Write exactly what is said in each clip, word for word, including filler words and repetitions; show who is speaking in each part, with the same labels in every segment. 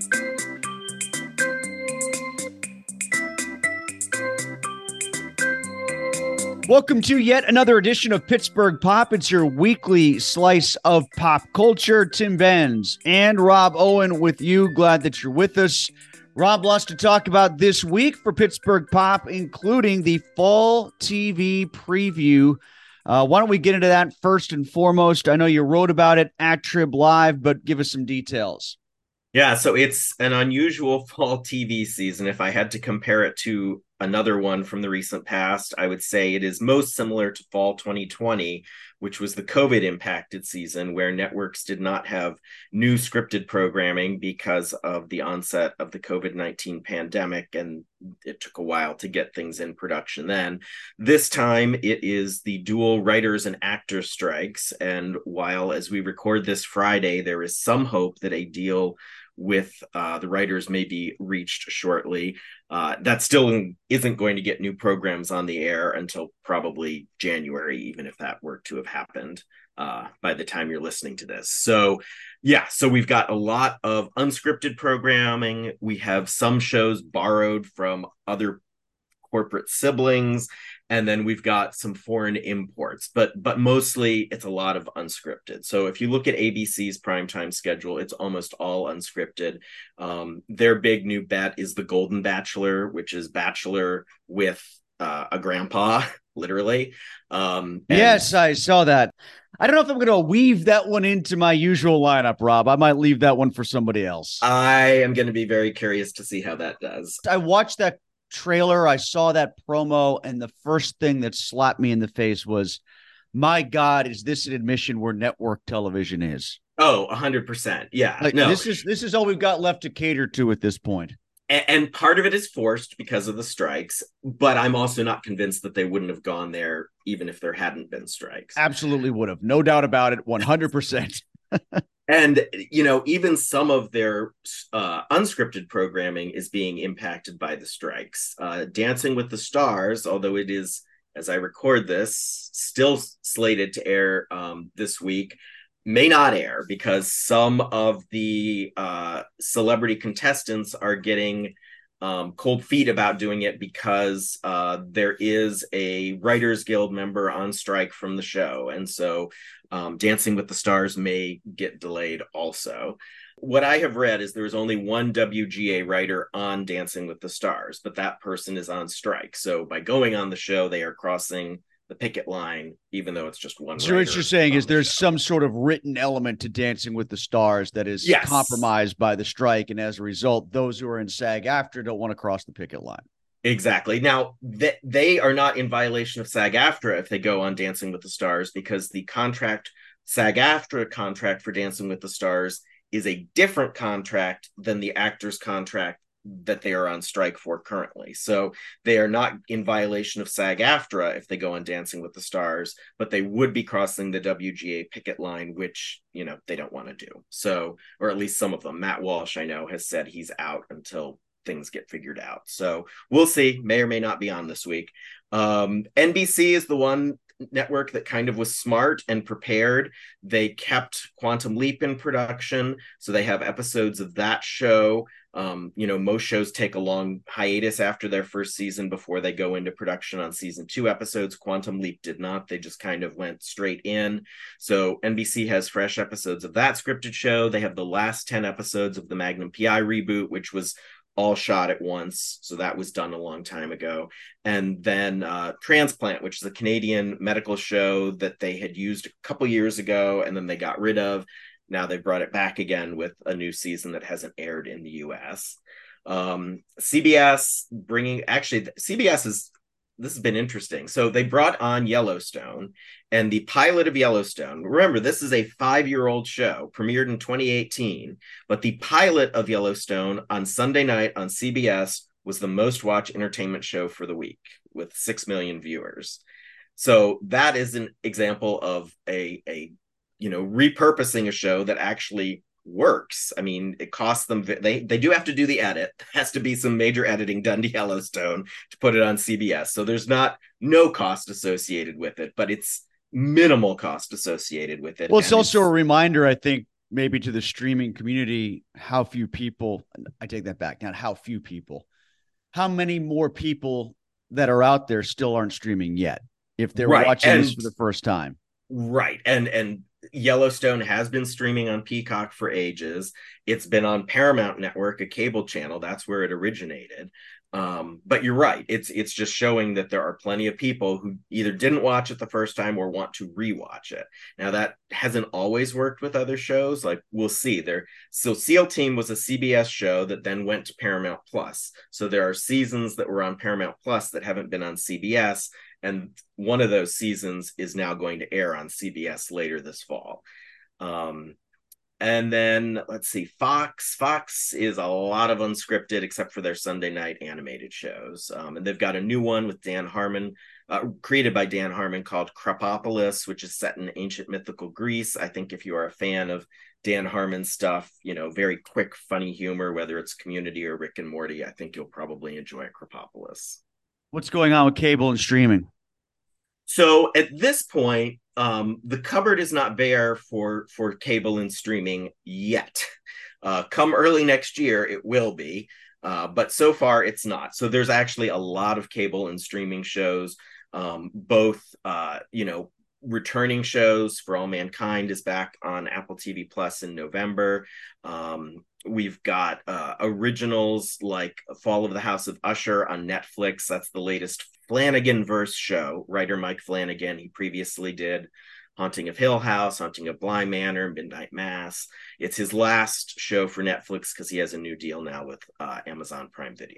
Speaker 1: Welcome to yet another edition of Pittsburgh Pop. It's your weekly slice of pop culture. Tim Benz and Rob Owen with you. Glad that you're with us. Rob, lots to talk about this week for Pittsburgh Pop, including the fall T V preview. Uh, why don't we get into that first and foremost? I know you wrote about it at Trib Live, but give us some details.
Speaker 2: Yeah, so it's an unusual fall T V season. If I had to compare it to another one from the recent past, I would say it is most similar to fall twenty twenty, which was the COVID impacted season where networks did not have new scripted programming because of the onset of the COVID nineteen pandemic, and it took a while to get things in production then. This time it is the dual writers and actors strikes, and while as we record this Friday, there is some hope that a deal with uh, the writers may be reached shortly. Uh, that still isn't going to get new programs on the air until probably January, even if that were to have happened uh, by the time you're listening to this. So yeah, so we've got a lot of unscripted programming. We have some shows borrowed from other corporate siblings, and then we've got some foreign imports, but but mostly it's a lot of unscripted. So if you look at A B C's primetime schedule, it's almost all unscripted. Um, their big new bet is The Golden Bachelor, which is Bachelor with uh, a grandpa, literally. Um,
Speaker 1: and- yes, I saw that. I don't know if I'm going to weave that one into my usual lineup, Rob. I might leave that one for somebody else.
Speaker 2: I am going to be very curious to see how that does.
Speaker 1: I watched that trailer, I saw that promo, and the first thing that slapped me in the face was, my God, is this an admission where network television is?
Speaker 2: Oh, one hundred percent. Yeah.
Speaker 1: Like,
Speaker 2: no.
Speaker 1: This is this is all we've got left to cater to at this point.
Speaker 2: And, and part of it is forced because of the strikes, but I'm also not convinced that they wouldn't have gone there even if there hadn't been strikes.
Speaker 1: Absolutely would have. No doubt about it. one hundred percent.
Speaker 2: And, you know, even some of their uh, unscripted programming is being impacted by the strikes. Uh, Dancing with the Stars, although it is, as I record this, still slated to air um, this week, may not air because some of the uh, celebrity contestants are getting um, cold feet about doing it because uh, there is a Writers Guild member on strike from the show. And so um, Dancing with the Stars may get delayed also. What I have read is there's only one W G A writer on Dancing with the Stars, but that person is on strike. So by going on the show, they are crossing the picket line, even though it's just one.
Speaker 1: So what you're saying is there's some sort of written element to Dancing with the Stars that is
Speaker 2: yes.
Speaker 1: compromised by the strike, and as a result, those who are in SAG-AFTRA don't want to cross the picket line.
Speaker 2: Exactly. Now, th- they are not in violation of SAG-AFTRA if they go on Dancing with the Stars, because the contract, SAG-AFTRA contract for Dancing with the Stars, is a different contract than the actors' contract that they are on strike for currently. So they are not in violation of SAG-AFTRA if they go on Dancing with the Stars, but they would be crossing the W G A picket line, which, you know, they don't want to do. So, or at least some of them. Matt Walsh, I know, has said he's out until things get figured out. So we'll see. May or may not be on this week. Um, N B C is the one network that kind of was smart and prepared. They kept Quantum Leap in production, so they have episodes of that show. Um, you know, most shows take a long hiatus after their first season before they go into production on season two episodes. Quantum Leap did not. They just kind of went straight in. So N B C has fresh episodes of that scripted show. They have the last ten episodes of the Magnum P I reboot, which was all shot at once. So that was done a long time ago. And then uh, Transplant, which is a Canadian medical show that they had used a couple years ago, and then they got rid of. Now they've brought it back again with a new season that hasn't aired in the U S. Um, C B S bringing, actually, C B S is, this has been interesting. So they brought on Yellowstone, and the pilot of Yellowstone, remember, this is a five-year-old show, premiered in twenty eighteen, but the pilot of Yellowstone on Sunday night on C B S was the most watched entertainment show for the week with six million viewers. So that is an example of a, a you know, repurposing a show that actually works. I mean, it costs them, they they do have to do the edit. There has to be some major editing done to Yellowstone to put it on C B S. So there's not no cost associated with it, but it's minimal cost associated with it.
Speaker 1: Well, it's and also it's, a reminder, I think, maybe to the streaming community, how few people, I take that back, not how few people, how many more people that are out there still aren't streaming yet if they're
Speaker 2: right.
Speaker 1: watching
Speaker 2: and,
Speaker 1: this for the first time.
Speaker 2: Right. And and Yellowstone has been streaming on Peacock for ages. It's been on Paramount Network, a cable channel. That's where it originated. Um, but you're right. It's it's just showing that there are plenty of people who either didn't watch it the first time or want to rewatch it. Now that hasn't always worked with other shows. Like we'll see there. So SEAL Team was a C B S show that then went to Paramount Plus. So there are seasons that were on Paramount Plus that haven't been on C B S. And one of those seasons is now going to air on C B S later this fall. Um, and then let's see, Fox. Fox is a lot of unscripted, except for their Sunday night animated shows. Um, and they've got a new one with Dan Harmon, uh, created by Dan Harmon, called Krapopolis, which is set in ancient mythical Greece. I think if you are a fan of Dan Harmon stuff, you know, very quick, funny humor, whether it's Community or Rick and Morty, I think you'll probably enjoy Krapopolis.
Speaker 1: What's going on with cable and streaming?
Speaker 2: So at this point, um, the cupboard is not bare for for cable and streaming yet. Uh, come early next year, it will be, uh, but so far it's not. So there's actually a lot of cable and streaming shows, um, both uh, you know, returning shows. For All Mankind is back on Apple T V Plus in November. Um, we've got uh, originals like Fall of the House of Usher on Netflix. That's the latest Flanagan-verse show. Writer Mike Flanagan, he previously did Haunting of Hill House, Haunting of Bly Manor, Midnight Mass. It's his last show for Netflix because he has a new deal now with uh, Amazon Prime Video.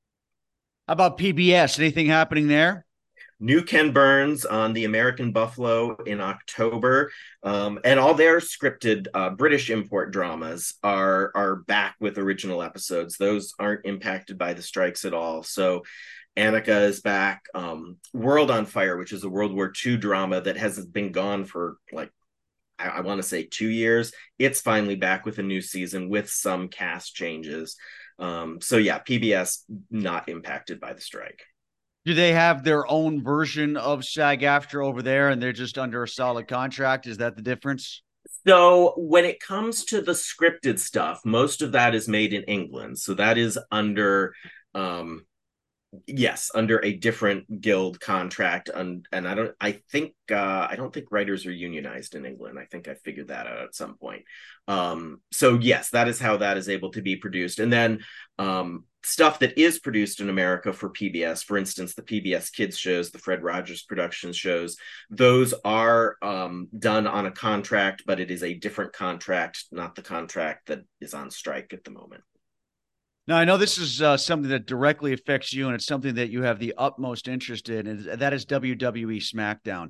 Speaker 1: How about P B S? Anything happening there?
Speaker 2: New Ken Burns on The American Buffalo in October, um, and all their scripted uh, British import dramas are are back with original episodes. Those aren't impacted by the strikes at all. So Annika is back. Um, World on Fire, which is a World War Two drama that has been gone for like, I, I want to say two years. It's finally back with a new season with some cast changes. Um, so yeah, P B S not impacted by the strike.
Speaker 1: Do they have their own version of SAG-AFTRA over there and they're just under a solid contract? Is that the difference?
Speaker 2: So when it comes to the scripted stuff, most of that is made in England. So that is under, um, yes, under a different guild contract. And, and I don't, I think, uh, I don't think writers are unionized in England. I think I figured that out at some point. Um, so yes, that is how that is able to be produced. And then, um, stuff that is produced in America for P B S, for instance, the P B S Kids shows, the Fred Rogers Productions shows, those are um, done on a contract, but it is a different contract, not the contract that is on strike at the moment.
Speaker 1: Now, I know this is uh, something that directly affects you, and it's something that you have the utmost interest in, and that is W W E SmackDown.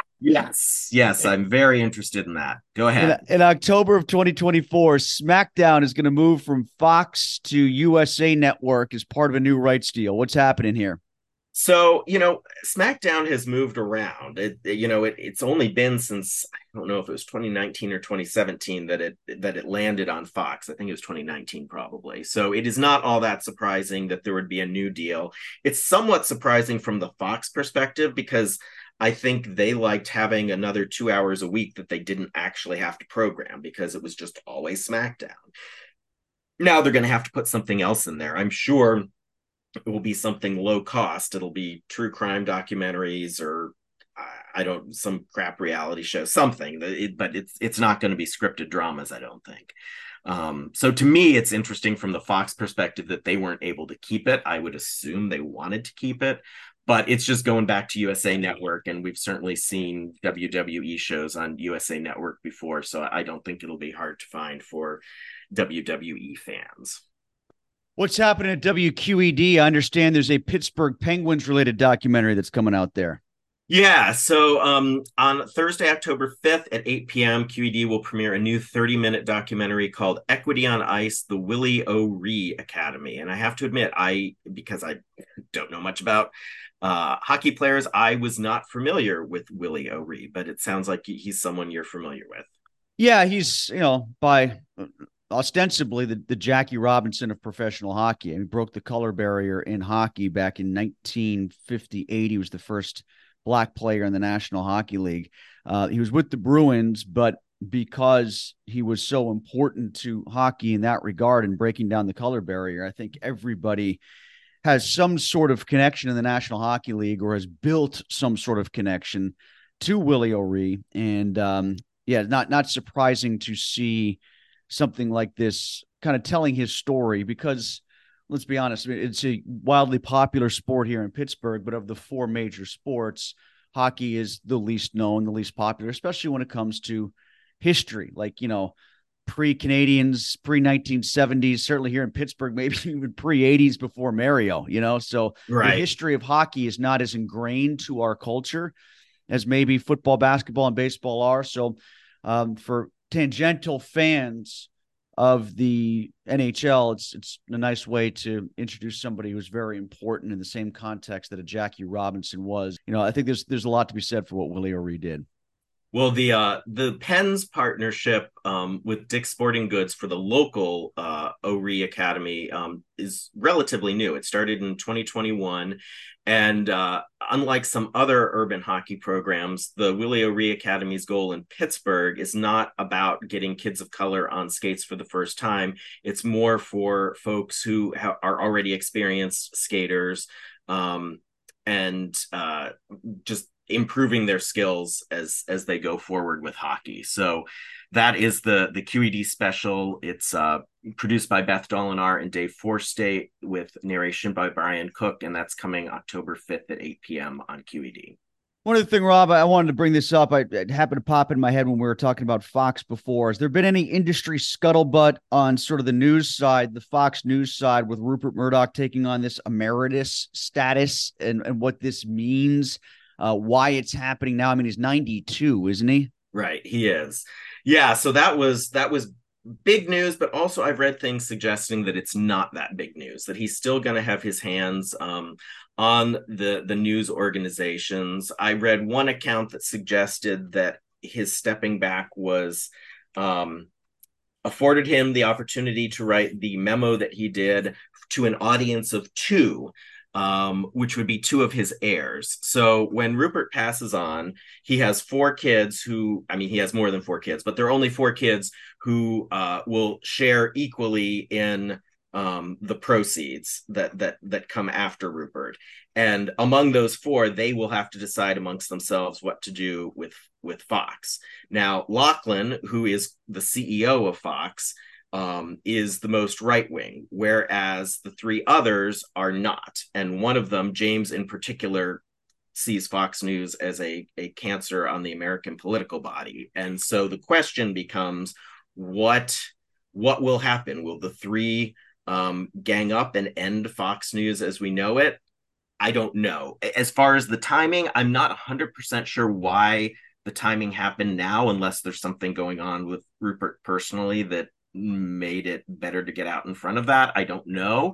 Speaker 2: Yes, yes, I'm very interested in that. Go ahead.
Speaker 1: In, in October of twenty twenty-four, SmackDown is going to move from Fox to U S A Network as part of a new rights deal. What's happening here?
Speaker 2: So, you know, SmackDown has moved around. It, you know, it, it's only been since, I don't know if it was twenty nineteen or twenty seventeen that it that it landed on Fox. I think it was twenty nineteen probably. So it is not all that surprising that there would be a new deal. It's somewhat surprising from the Fox perspective because I think they liked having another two hours a week that they didn't actually have to program because it was just always SmackDown. Now they're going to have to put something else in there. I'm sure it will be something low cost. It'll be true crime documentaries or I don't, some crap reality show, something, but it's it's not going to be scripted dramas, I don't think. Um, so to me, it's interesting from the Fox perspective that they weren't able to keep it. I would assume they wanted to keep it, but it's just going back to U S A Network, and we've certainly seen W W E shows on U S A Network before, so I don't think it'll be hard to find for W W E fans.
Speaker 1: What's happening at W Q E D? I understand there's a Pittsburgh Penguins related documentary that's coming out there.
Speaker 2: Yeah, so um, on Thursday, October fifth at eight p.m., Q E D will premiere a new thirty-minute documentary called Equity on Ice, the Willie O'Ree Academy. And I have to admit, I because I don't know much about uh, hockey players, I was not familiar with Willie O'Ree, but it sounds like he's someone you're familiar with.
Speaker 1: Yeah, he's, you know, by ostensibly the, the Jackie Robinson of professional hockey. He broke the color barrier in hockey back in nineteen fifty-eight. He was the first black player in the National Hockey League. Uh, he was with the Bruins, but because he was so important to hockey in that regard and breaking down the color barrier. I think everybody has some sort of connection in the National Hockey League or has built some sort of connection to Willie O'Ree. And um, yeah, not not surprising to see something like this kind of telling his story, because let's be honest, it's a wildly popular sport here in Pittsburgh, but of the four major sports, hockey is the least known, the least popular, especially when it comes to history. Like, you know, pre-Canadians, pre-nineteen seventies, certainly here in Pittsburgh, maybe even pre-eighties before Mario, you know? So
Speaker 2: right.
Speaker 1: The history of hockey is not as ingrained to our culture as maybe football, basketball, and baseball are. So um, for tangential fans of the N H L, it's it's a nice way to introduce somebody who's very important in the same context that a Jackie Robinson was. You know, I think there's there's a lot to be said for what Willie O'Ree did.
Speaker 2: Well, the uh, the Pens partnership um, with Dick's Sporting Goods for the local uh, O'Ree Academy um, is relatively new. It started in twenty twenty-one, and uh, unlike some other urban hockey programs, the Willie O'Ree Academy's goal in Pittsburgh is not about getting kids of color on skates for the first time. It's more for folks who ha- are already experienced skaters um, and uh, just improving their skills as as they go forward with hockey. So that is the the Q E D special. It's uh produced by Beth Dolinar and Dave Forstate with narration by Brian Cook, and that's coming October fifth at eight p.m. on Q E D.
Speaker 1: One other thing, Rob, I wanted to bring this up. I, it happened to pop in my head when we were talking about Fox before. Has there been any industry scuttlebutt on sort of the news side, the Fox News side, with Rupert Murdoch taking on this emeritus status and, and what this means? Uh, why it's happening now? I mean, he's ninety-two, isn't he?
Speaker 2: Right, he is. Yeah, so that was that was big news, but also I've read things suggesting that it's not that big news, that he's still going to have his hands um, on the the news organizations. I read one account that suggested that his stepping back was um, afforded him the opportunity to write the memo that he did to an audience of two, um, which would be two of his heirs. So when Rupert passes on, he has four kids who, I mean, he has more than four kids, but there are only four kids who uh, will share equally in um, the proceeds that that that come after Rupert. And among those four, they will have to decide amongst themselves what to do with, with Fox. Now, Lachlan, who is the C E O of Fox, um, is the most right-wing, whereas the three others are not. And one of them, James in particular, sees Fox News as a, a cancer on the American political body. And so the question becomes, what, what will happen? Will the three um, gang up and end Fox News as we know it? I don't know. As far as the timing, I'm not one hundred percent sure why the timing happened now, unless there's something going on with Rupert personally that made it better to get out in front of that. I don't know,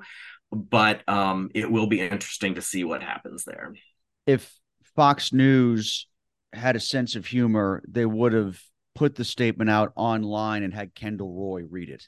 Speaker 2: but um, it will be interesting to see what happens there.
Speaker 1: If Fox News had a sense of humor, they would have put the statement out online and had Kendall Roy read it.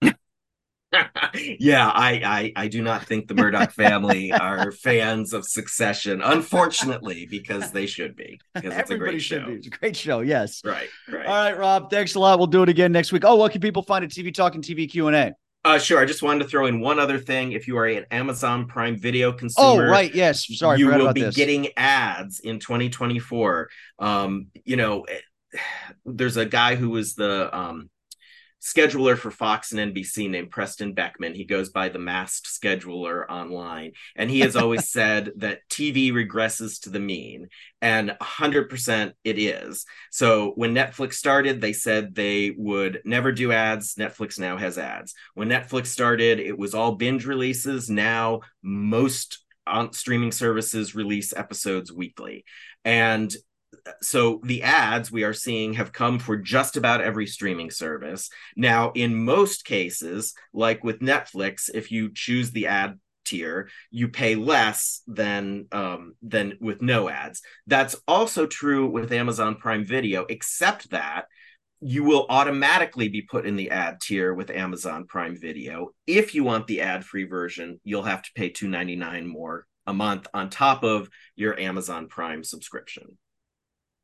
Speaker 2: yeah, I, I I do not think the Murdoch family are fans of Succession, unfortunately, because they should be. Because it's
Speaker 1: Everybody
Speaker 2: a great
Speaker 1: should
Speaker 2: show.
Speaker 1: be. It's a great show. Yes.
Speaker 2: Right. Right.
Speaker 1: All right, Rob. Thanks a lot. We'll do it again next week. Oh, what can people find at T V Talking T V Q and A?
Speaker 2: Uh, sure. I just wanted to throw in one other thing. If you are an Amazon Prime Video consumer,
Speaker 1: oh right, yes. Sorry,
Speaker 2: you
Speaker 1: forgot
Speaker 2: will
Speaker 1: about
Speaker 2: be
Speaker 1: this.
Speaker 2: getting ads in twenty twenty-four. Um, you know, there's a guy who was the um, scheduler for Fox and N B C named Preston Beckman. He goes by the Masked Scheduler online. And he has always said that T V regresses to the mean. And one hundred percent it is. So when Netflix started, they said they would never do ads. Netflix now has ads. When Netflix started, it was all binge releases. Now most on streaming services release episodes weekly. And so the ads we are seeing have come for just about every streaming service. Now, in most cases, like with Netflix, if you choose the ad tier, you pay less than um, than with no ads. That's also true with Amazon Prime Video, except that you will automatically be put in the ad tier with Amazon Prime Video. If you want the ad-free version, you'll have to pay two dollars and ninety-nine cents more a month on top of your Amazon Prime subscription.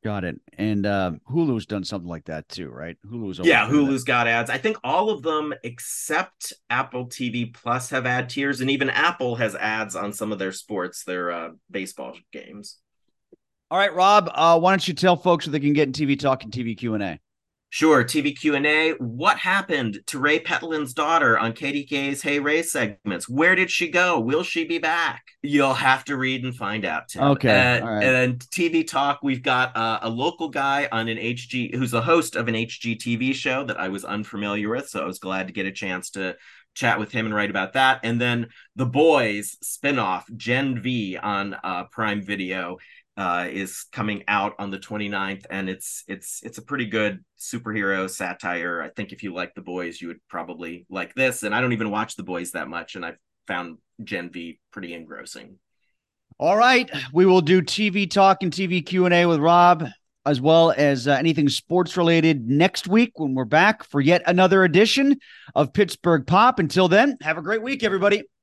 Speaker 1: Got it. And uh, Hulu's done something like that too, right? Hulu's always
Speaker 2: Yeah,
Speaker 1: been in
Speaker 2: Hulu's got ads. I think all of them except Apple T V Plus have ad tiers, and even Apple has ads on some of their sports, their uh, baseball games.
Speaker 1: All right, Rob, uh, why don't you tell folks so they can get in T V Talk and T V Q and A?
Speaker 2: Sure, T V Q and A. What happened to Ray Petlin's daughter on K D K's Hey Ray segments? Where did she go? Will she be back? You'll have to read and find out, Tim.
Speaker 1: Okay,
Speaker 2: Uh,
Speaker 1: all right.
Speaker 2: And T V Talk, we've got uh, a local guy on an H G who's the host of an H G T V show that I was unfamiliar with, so I was glad to get a chance to chat with him and write about that. And then The Boys spinoff, Gen V on uh, Prime Video. Uh, is coming out on the twenty-ninth, and it's it's it's a pretty good superhero satire. I think if you like The Boys, you would probably like this. And I don't even watch The Boys that much, and I found Gen V pretty engrossing.
Speaker 1: All right, we will do T V Talk and T V Q and A with Rob, as well as uh, anything sports related next week when we're back for yet another edition of Pittsburgh Pop. Until then, have a great week, everybody.